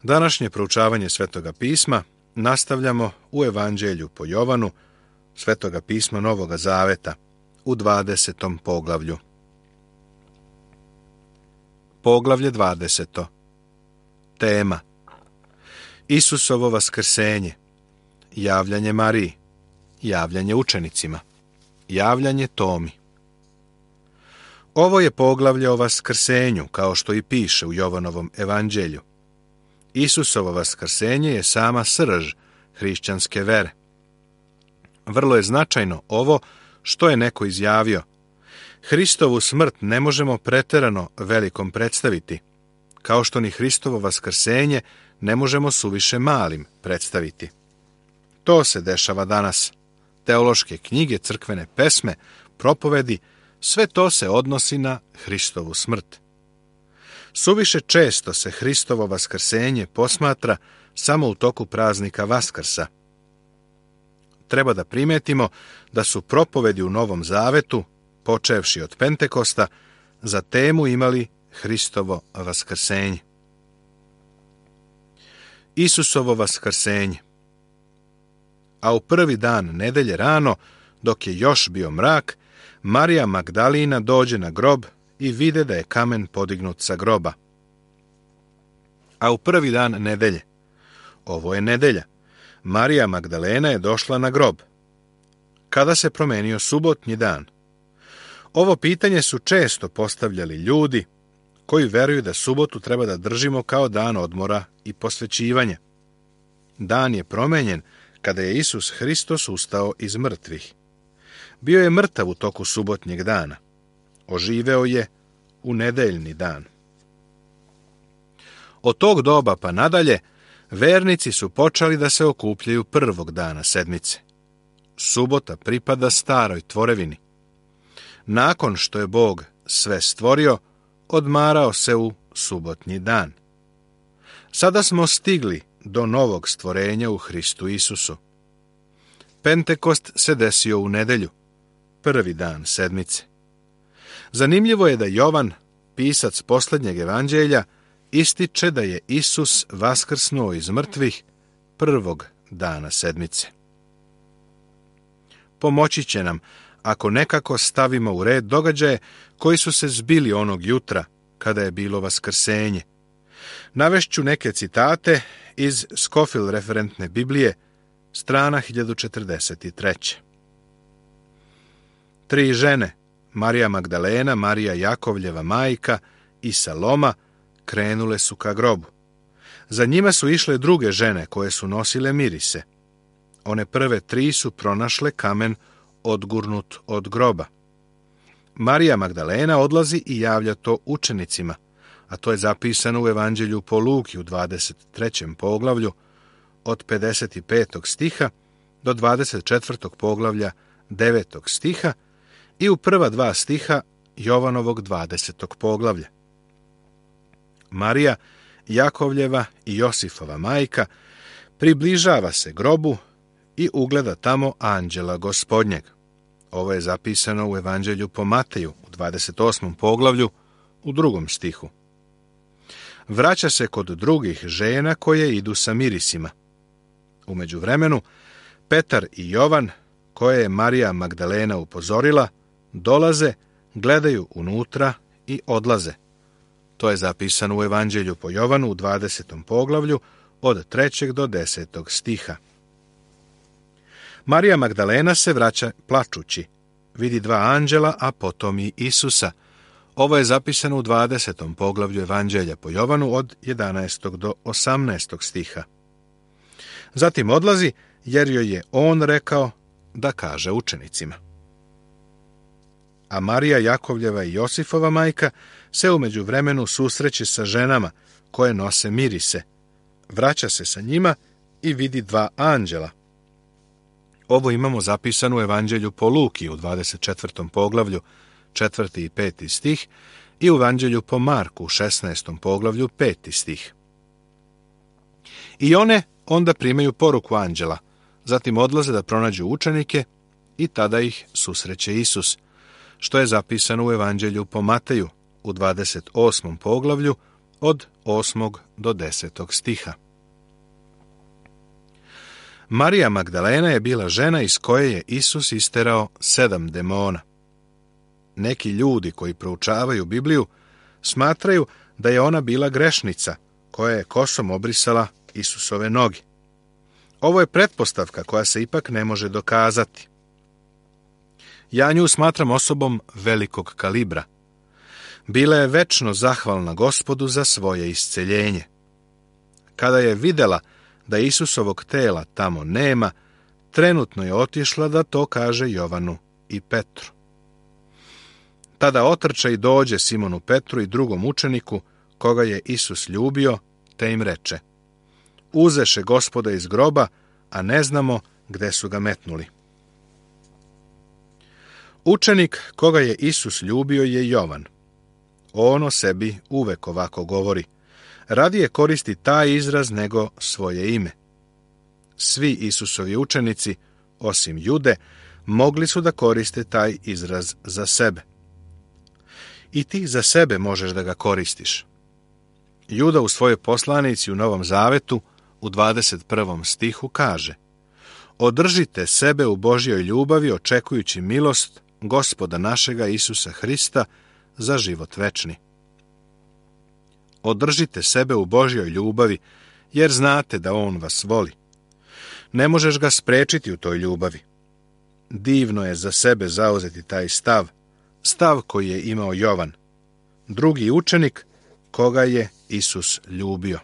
Današnje proučavanje Svetoga pisma nastavljamo u Evanđelju po Jovanu, Svetoga pisma Novoga Zaveta, u 20. poglavlju. Poglavlje 20. Tema: Isusovo vaskrsenje, javljanje Mariji, javljanje učenicima, javljanje Tomi. Ovo je poglavlje o vaskrsenju, kao što i piše u Jovanovom evanđelju. Isusovo vaskrsenje je sama srž hrišćanske vere. Vrlo je značajno ovo što je neko izjavio: Hristovu smrt ne možemo preterano velikom predstaviti, kao što ni Hristovo vaskrsenje ne možemo suviše malim predstaviti. To se dešava danas. Teološke knjige, crkvene pesme, propovedi, sve to se odnosi na Hristovu smrt. Suviše često se Hristovo vaskrsenje posmatra samo u toku praznika Vaskrsa. Treba da primetimo da su propovedi u Novom Zavetu, počevši od Pentekosta, za temu imali Hristovo vaskrsenje. Isusovo vaskrsenje. A u prvi dan nedelje rano, dok je još bio mrak, Marija Magdalina dođe na grob i vide da je kamen podignut sa groba. A u prvi dan nedelje, ovo je nedelja, Marija Magdalena je došla na grob. Kada se promenio subotnji dan? Ovo pitanje su često postavljali ljudi koji veruju da subotu treba da držimo kao dan odmora i posvećivanja. Dan je promenjen kada je Isus Hristos ustao iz mrtvih. Bio je mrtav u toku subotnjeg dana. Oživeo je u nedeljni dan. Od tog doba pa nadalje, vernici su počeli da se okupljaju prvog dana sedmice. Subota pripada staroj tvorevini. Nakon što je Bog sve stvorio, odmarao se u subotnji dan. Sada smo stigli do novog stvorenja u Hristu Isusu. Pentekost se desio u nedelju, prvi dan sedmice. Zanimljivo je da Jovan, pisac posljednjeg evanđelja, ističe da je Isus vaskrsnuo iz mrtvih prvog dana sedmice. Pomoći će nam ako nekako stavimo u red događaje koji su se zbili onog jutra kada je bilo vaskrsenje. Navešću neke citate iz Scofield referentne Biblije, strana 1043. 3 žene, Marija Magdalena, Marija Jakovljeva majka i Saloma, krenule su ka grobu. Za njima su išle druge žene koje su nosile mirise. One prve 3 su pronašle kamen odgurnut od groba. Marija Magdalena odlazi i javlja to učenicima, a to je zapisano u Evanđelju po Luki u 23. poglavlju od 55. stiha do 24. poglavlja 9. stiha i u prva 2 stiha Jovanovog 20. poglavlja. Marija, Jakovljeva i Josifova majka, približava se grobu i ugleda tamo anđela Gospodnjeg. Ovo je zapisano u Evanđelju po Mateju u 28. poglavlju u 2. stihu. Vraća se kod drugih žena koje idu sa mirisima. U međuvremenu, Petar i Jovan, koje je Marija Magdalena upozorila, dolaze, gledaju unutra i odlaze. To je zapisano u Evanđelju po Jovanu u 20. poglavlju od 3. do 10. stiha. Marija Magdalena se vraća plačući. Vidi 2 anđela, a potom i Isusa. Ovo je zapisano u 20. poglavlju Evanđelja po Jovanu od 11. do 18. stiha. Zatim odlazi, jer joj je on rekao da kaže učenicima. A Marija Jakovljeva i Josifova majka se u međuvremenu susreće sa ženama koje nose mirise. Vraća se sa njima i vidi 2 anđela. Ovo imamo zapisano u Evanđelju po Luki u 24. poglavlju 4. i 5. stih i u Evanđelju po Marku u 16. poglavlju 5. stih. I one onda primaju poruku anđela, zatim odlaze da pronađu učenike i tada ih susreće Isus, što je zapisano u Evanđelju po Mateju u 28. poglavlju od 8. do 10. stiha. Marija Magdalena je bila žena iz koje je Isus isterao 7 demona. Neki ljudi koji proučavaju Bibliju smatraju da je ona bila grešnica koja je kosom obrisala Isusove noge. Ovo je pretpostavka koja se ipak ne može dokazati. Ja nju smatram osobom velikog kalibra. Bila je večno zahvalna Gospodu za svoje isceljenje. Kada je videla da Isusovog tela tamo nema, trenutno je otišla da to kaže Jovanu i Petru. Tada otrče i dođe Simonu Petru i drugom učeniku, koga je Isus ljubio, te im reče: Uzeše Gospoda iz groba, a ne znamo gde su ga metnuli. Učenik koga je Isus ljubio je Jovan. On o sebi uvek ovako govori. Radije koristi taj izraz nego svoje ime. Svi Isusovi učenici, osim Jude, mogli su da koriste taj izraz za sebe. I ti za sebe možeš da ga koristiš. Juda u svojoj poslanici u Novom Zavetu u 21. stihu kaže: Održite sebe u Božjoj ljubavi, očekujući milost Gospoda našega Isusa Hrista za život večni. Održite sebe u Božjoj ljubavi, jer znate da On vas voli. Ne možeš ga sprečiti u toj ljubavi. Divno je za sebe zauzeti taj stav koji je imao Jovan, drugi učenik koga je Isus ljubio.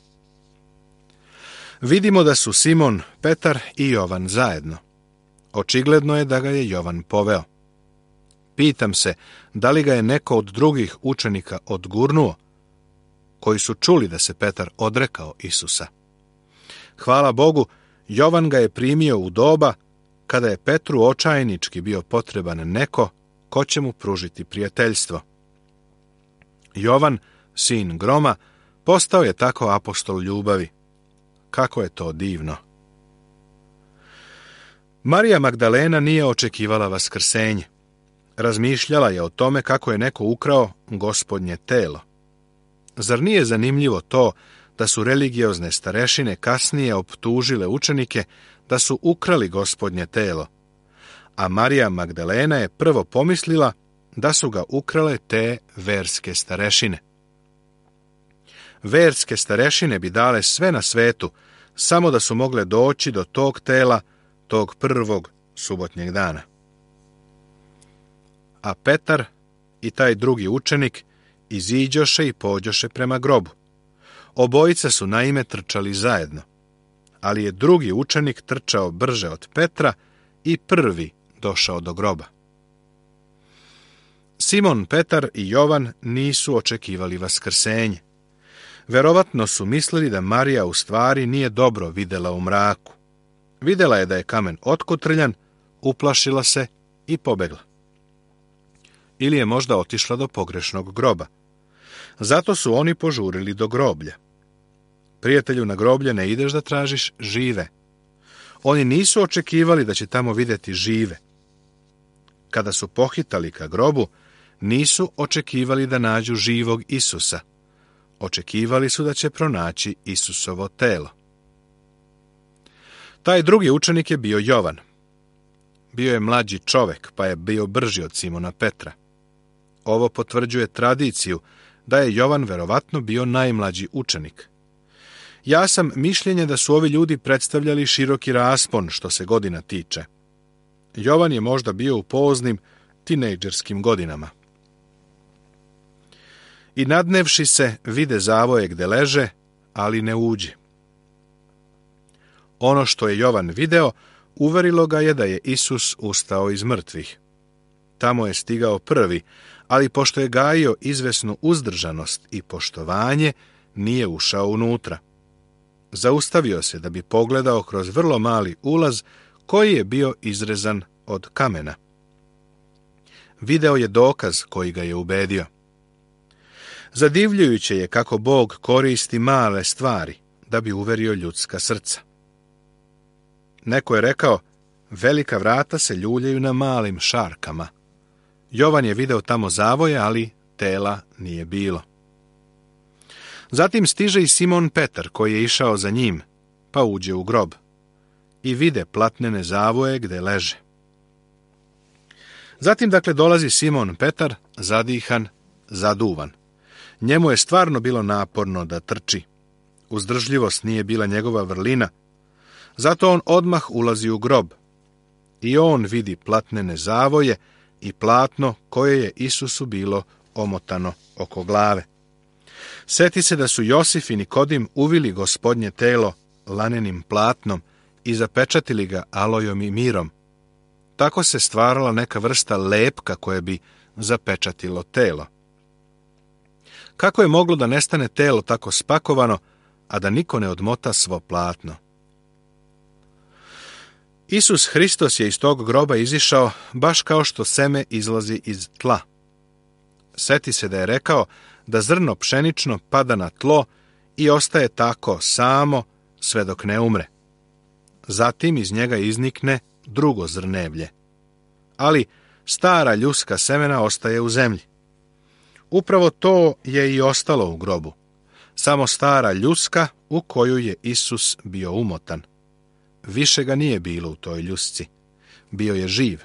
Vidimo da su Simon, Petar i Jovan zajedno. Očigledno je da ga je Jovan poveo. Pitam se, da li ga je neko od drugih učenika odgurnuo, koji su čuli da se Petar odrekao Isusa. Hvala Bogu, Jovan ga je primio u doba kada je Petru očajnički bio potreban neko ko će mu pružiti prijateljstvo. Jovan, sin Groma, postao je tako apostol ljubavi. Kako je to divno! Marija Magdalena nije očekivala vaskrsenje. Razmišljala je o tome kako je neko ukrao Gospodnje telo. Zar nije zanimljivo to da su religiozne starešine kasnije optužile učenike da su ukrali Gospodnje telo, a Marija Magdalena je prvo pomislila da su ga ukrale te verske starešine. Verske starešine bi dale sve na svetu, samo da su mogle doći do tog tela tog prvog subotnjeg dana. A Petar i taj drugi učenik iziđoše i pođoše prema grobu. Obojica su naime trčali zajedno, ali je drugi učenik trčao brže od Petra i prvi došao do groba. Simon, Petar i Jovan nisu očekivali vaskrsenje. Verovatno su mislili da Marija u stvari nije dobro videla u mraku. Videla je da je kamen otkotrljan, uplašila se i pobegla. Ili je možda otišla do pogrešnog groba. Zato su oni požurili do groblja. Prijatelju, na groblje ne ideš da tražiš žive. Oni nisu očekivali da će tamo vidjeti žive. Kada su pohitali ka grobu, nisu očekivali da nađu živog Isusa. Očekivali su da će pronaći Isusovo telo. Taj drugi učenik je bio Jovan. Bio je mlađi čovek, pa je bio brži od Simona Petra. Ovo potvrđuje tradiciju da je Jovan verovatno bio najmlađi učenik. Ja sam mišljenja da su ovi ljudi predstavljali široki raspon što se godina tiče. Jovan je možda bio u poznim tinejdžerskim godinama. I nadnevši se, vide zavoje gde leže, ali ne uđe. Ono što je Jovan video, uverilo ga je da je Isus ustao iz mrtvih. Tamo je stigao prvi, ali pošto je gajio izvesnu uzdržanost i poštovanje, nije ušao unutra. Zaustavio se da bi pogledao kroz vrlo mali ulaz koji je bio izrezan od kamena. Video je dokaz koji ga je ubedio. Zadivljujuće je kako Bog koristi male stvari da bi uverio ljudska srca. Neko je rekao, velika vrata se ljuljaju na malim šarkama. Jovan je video tamo zavoje, ali tela nije bilo. Zatim stiže i Simon Petar, koji je išao za njim, pa uđe u grob i vide platnene zavoje gde leže. Zatim, dolazi Simon Petar, zadihan, zaduvan. Njemu je stvarno bilo naporno da trči. Uzdržljivost nije bila njegova vrlina, zato on odmah ulazi u grob. I on vidi platnene zavoje i platno koje je Isusu bilo omotano oko glave. Seti se da su Josif i Nikodim uvili Gospodnje telo lanenim platnom i zapečatili ga alojom i mirom. Tako se stvarala neka vrsta lepka koje bi zapečatilo telo. Kako je moglo da nestane telo tako spakovano, a da niko ne odmota svo platno? Isus Hristos je iz tog groba izišao baš kao što seme izlazi iz tla. Seti se da je rekao da zrno pšenično pada na tlo i ostaje tako samo sve dok ne umre. Zatim iz njega iznikne drugo zrnevlje. Ali stara ljuska semena ostaje u zemlji. Upravo to je i ostalo u grobu. Samo stara ljuska u koju je Isus bio umotan. Više ga nije bilo u toj ljusci. Bio je živ.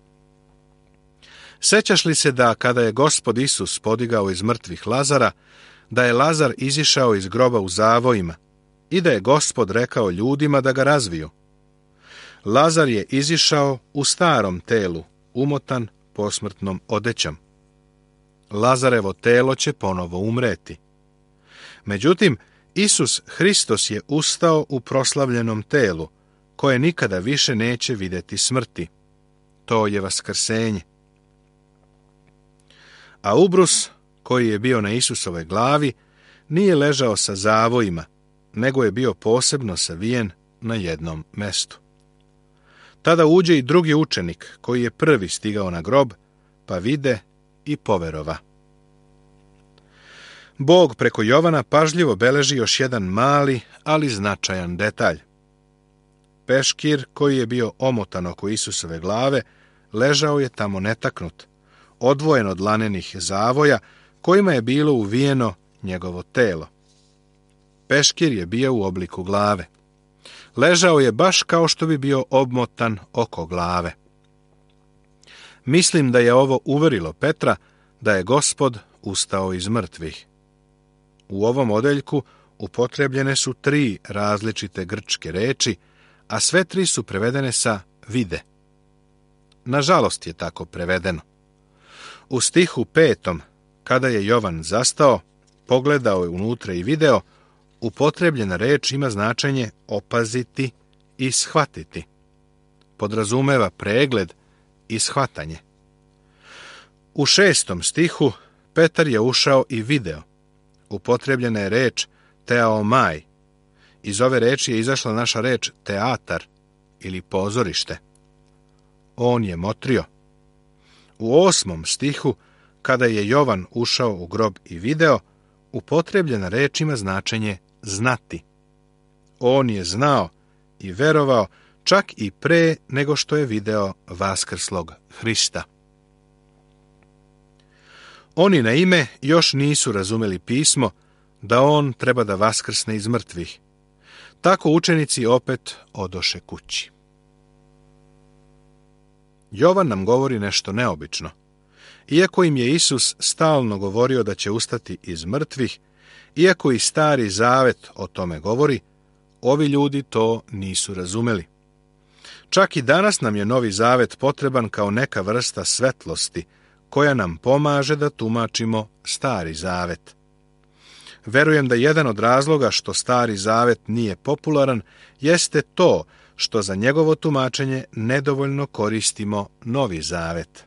Sećaš li se da kada je Gospod Isus podigao iz mrtvih Lazara, da je Lazar izišao iz groba u zavojima i da je Gospod rekao ljudima da ga razviju? Lazar je izišao u starom telu, umotan posmrtnom odećom. Lazarevo telo će ponovo umreti. Međutim, Isus Hristos je ustao u proslavljenom telu, koje nikada više neće vidjeti smrti. To je vaskrsenje. A ubrus, koji je bio na Isusove glavi, nije ležao sa zavojima, nego je bio posebno savijen na jednom mestu. Tada uđe i drugi učenik, koji je prvi stigao na grob, pa vide i poverova. Bog preko Jovana pažljivo beleži još jedan mali, ali značajan detalj. Peškir koji je bio omotan oko Isusove glave, ležao je tamo netaknut, odvojen od lanenih zavoja, kojima je bilo uvijeno njegovo telo. Peškir je bio u obliku glave. Ležao je baš kao što bi bio obmotan oko glave. Mislim da je ovo uverilo Petra da je Gospod ustao iz mrtvih. U ovom odeljku upotrebljene su 3 različite grčke reči, a sve 3 su prevedene sa vide. Nažalost je tako prevedeno. U stihu 5. kada je Jovan zastao, pogledao je unutra i video, upotrebljena reč ima značenje opaziti i shvatiti. Podrazumeva pregled i shvatanje. U 6. stihu Petar je ušao i video. Upotrebljena je reč teaomai. Iz ove reči je izašla naša reč teatar ili pozorište. On je motrio. U 8. stihu, kada je Jovan ušao u grob i video, upotrebljena reč ima značenje znati. On je znao i verovao čak i pre nego što je video vaskrslog Hrista. Oni na ime još nisu razumeli pismo da on treba da vaskrsne iz mrtvih. Tako učenici opet odoše kući. Jovan nam govori nešto neobično. Iako im je Isus stalno govorio da će ustati iz mrtvih, iako i Stari Zavet o tome govori, ovi ljudi to nisu razumeli. Čak i danas nam je Novi Zavet potreban kao neka vrsta svetlosti, koja nam pomaže da tumačimo Stari Zavet. Verujem da jedan od razloga što Stari Zavet nije popularan jeste to što za njegovo tumačenje nedovoljno koristimo Novi Zavet.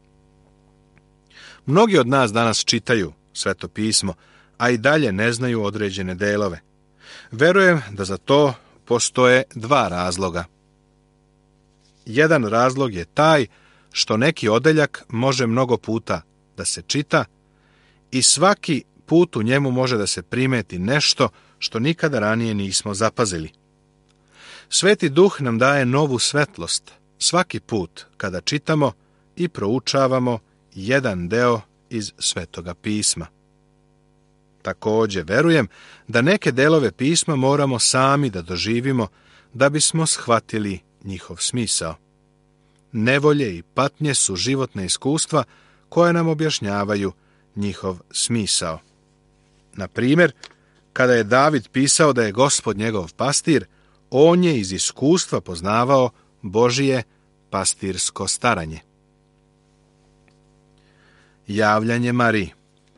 Mnogi od nas danas čitaju Sveto pismo, a i dalje ne znaju određene delove. Verujem da za to postoje 2 razloga. Jedan razlog je taj što neki odeljak može mnogo puta da se čita i svaki put u njemu može da se primeti nešto što nikada ranije nismo zapazili. Sveti Duh nam daje novu svetlost svaki put kada čitamo i proučavamo jedan deo iz Svetoga pisma. Također verujem da neke delove pisma moramo sami da doživimo da bismo shvatili njihov smisao. Nevolje i patnje su životne iskustva koje nam objašnjavaju njihov smisao. Na primjer, kada je David pisao da je Gospod njegov pastir, on je iz iskustva poznavao Božije pastirsko staranje. Javljanje Mariji.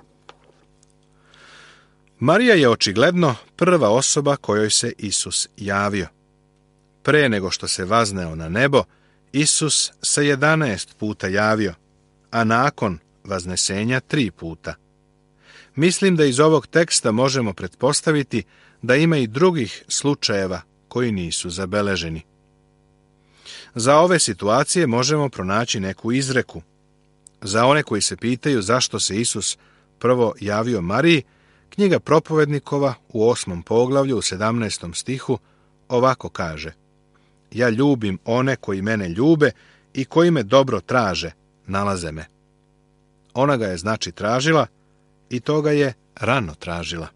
Marija je očigledno prva osoba kojoj se Isus javio. Pre nego što se vazneo na nebo, Isus se 11 puta javio, a nakon vaznesenja 3 puta. Mislim da iz ovog teksta možemo pretpostaviti da ima i drugih slučajeva koji nisu zabeleženi. Za ove situacije možemo pronaći neku izreku. Za one koji se pitaju zašto se Isus prvo javio Mariji, knjiga Propovednikova u 8. poglavlju u 17. stihu ovako kaže: Ja ljubim one koji mene ljube i koji me dobro traže, nalaze me. Ona ga je znači tražila i to ga je rano tražila.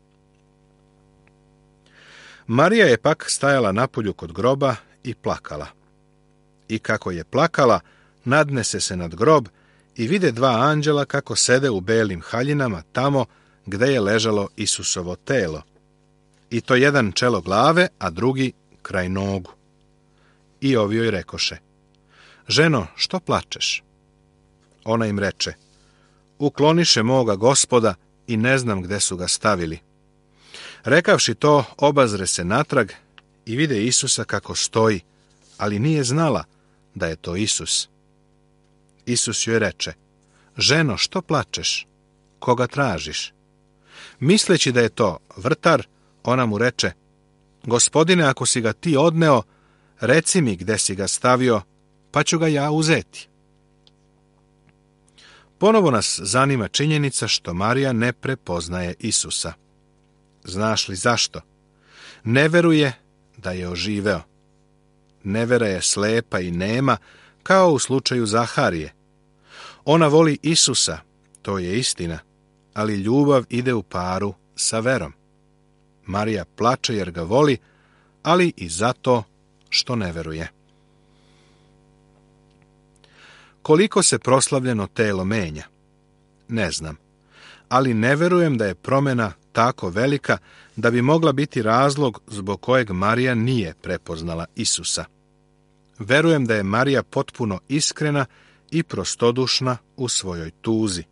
Marija je pak stajala napolju kod groba i plakala. I kako je plakala, nadnese se nad grob i vide 2 anđela kako sede u belim haljinama tamo gde je ležalo Isusovo telo. I to jedan čelo glave, a drugi kraj nogu. I ovi joj rekoše: Ženo, što plačeš? Ona im reče: Ukloniše moga Gospoda i ne znam gde su ga stavili. Rekavši to, obazre se natrag i vide Isusa kako stoji, ali nije znala da je to Isus. Isus joj reče: Ženo, što plačeš? Koga tražiš? Misleći da je to vrtar, ona mu reče: Gospodine, ako si ga ti odneo, reci mi gde si ga stavio, pa ću ga ja uzeti. Ponovo nas zanima činjenica što Marija ne prepoznaje Isusa. Znaš li zašto? Ne veruje da je oživeo. Nevera je slepa i nema, kao u slučaju Zaharije. Ona voli Isusa, to je istina, ali ljubav ide u paru sa verom. Marija plače jer ga voli, ali i zato što ne veruje. Koliko se proslavljeno telo menja? Ne znam, ali ne verujem da je promjena tako velika da bi mogla biti razlog zbog kojeg Marija nije prepoznala Isusa. Verujem da je Marija potpuno iskrena i prostodušna u svojoj tuzi.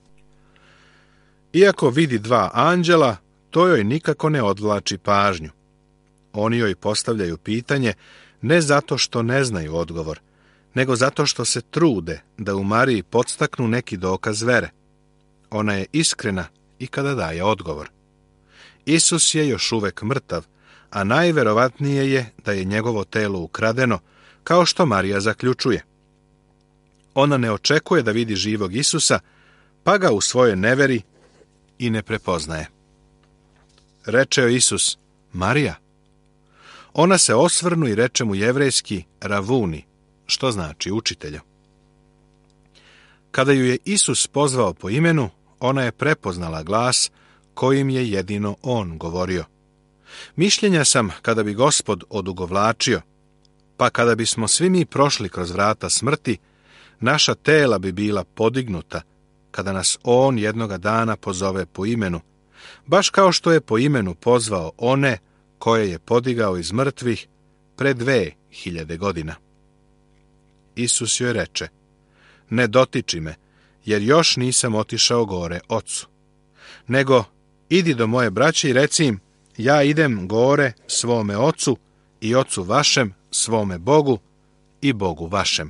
Iako vidi 2 anđela, to joj nikako ne odvlači pažnju. Oni joj postavljaju pitanje ne zato što ne znaju odgovor, nego zato što se trude da u Mariji podstaknu neki dokaz vere. Ona je iskrena i kada daje odgovor. Isus je još uvek mrtav, a najverovatnije je da je njegovo telo ukradeno, kao što Marija zaključuje. Ona ne očekuje da vidi živog Isusa, pa ga u svojoj neveri i ne prepoznaje. Reče joj Isus: Marija. Ona se osvrnu i reče mu jevrejski Ravuni, što znači učitelju. Kada ju je Isus pozvao po imenu, ona je prepoznala glas kojim je jedino on govorio. Mišljenja sam kada bi Gospod odugovlačio, pa kada bismo svi mi prošli kroz vrata smrti, naša tela bi bila podignuta kada nas on jednoga dana pozove po imenu, baš kao što je po imenu pozvao one koje je podigao iz mrtvih pre 2000 godina. Isus joj reče: Ne dotiči me, jer još nisam otišao gore Ocu. Nego, idi do moje braće i reci im: Ja idem gore svome Ocu i Ocu vašem, svome Bogu i Bogu vašem.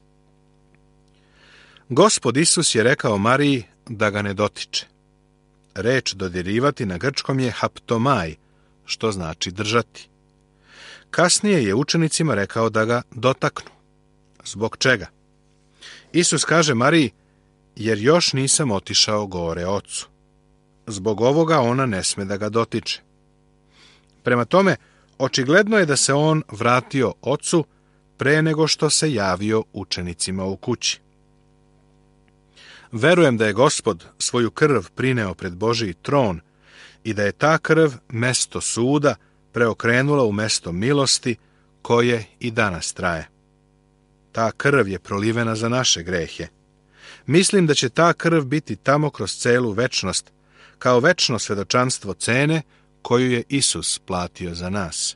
Gospod Isus je rekao Mariji da ga ne dotiče. Reč dodirivati na grčkom je haptomai, što znači držati. Kasnije je učenicima rekao da ga dotaknu. Zbog čega? Isus kaže Mariji: Jer još nisam otišao gore Ocu. Zbog ovoga ona ne sme da ga dotiče. Prema tome, očigledno je da se on vratio Ocu pre nego što se javio učenicima u kući. Verujem da je Gospod svoju krv prineo pred Božiji tron i da je ta krv mesto suda preokrenula u mesto milosti koje i danas traje. Ta krv je prolivena za naše grehe. Mislim da će ta krv biti tamo kroz celu večnost, kao večno svedočanstvo cene koju je Isus platio za nas.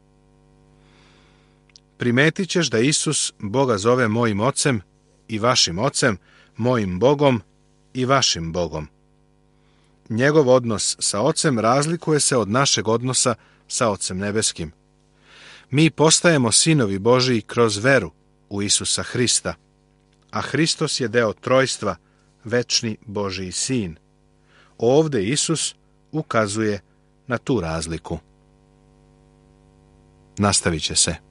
Primetit ćeš da Isus Boga zove mojim ocem i vašim ocem, mojim Bogom i vašim Bogom. Njegov odnos sa ocem razlikuje se od našeg odnosa sa Ocem nebeskim. Mi postajemo sinovi Božiji kroz veru u Isusa Hrista, a Hristos je deo trojstva, večni Božiji sin. Ovde Isus ukazuje na tu razliku. Nastavit će se.